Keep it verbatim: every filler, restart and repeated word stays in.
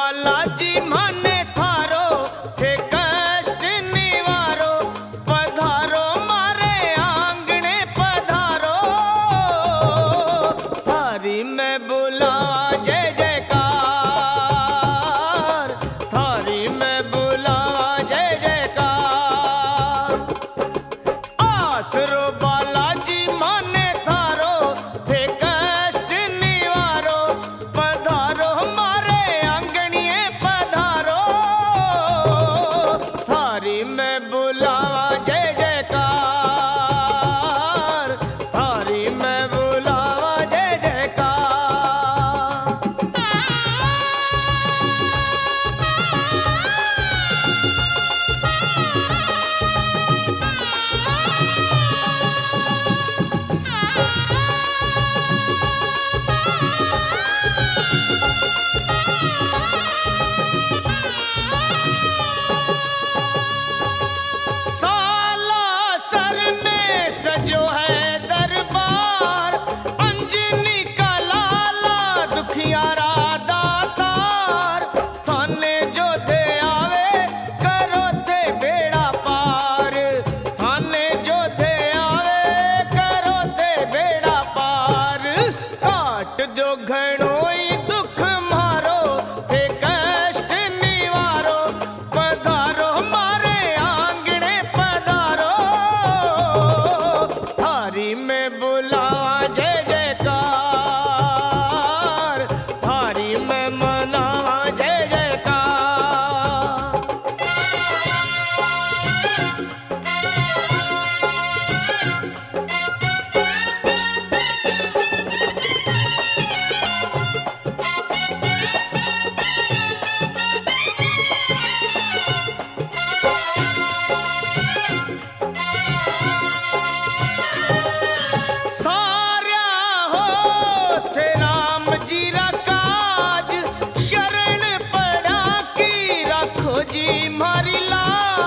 बालाजी माने थारो थे कष्ट निवारो, पधारो मारे आंगणे पधारो, थारी में बुलावा जय जयकार, थारी में बुलावा जय जयकार। आसरो बालाजी माने थारो थे कष्ट निवारो, पधारो मारे आंगणिए पधारो, थारी में बुलावा जय जयकार, थारी में बुलावा जय जयकार। सालासर में सजो है दरबार, अंजनी का लाला दुखियारा दातार, थाने जो दे आवे करो थे बेड़ा पार, थाने जो दे आवे करो थे बेड़ा पार। काट जो घणोई दुख मारो थे कष्ट निवारो, पधारो मारे आंगणे पधारो, थारी में बुलावा जय जयकार, थारी में मनावा जय जयकार। सार्या हो थे राम जी रा काज, शरण पड़ा की रखो जी मारी लाज।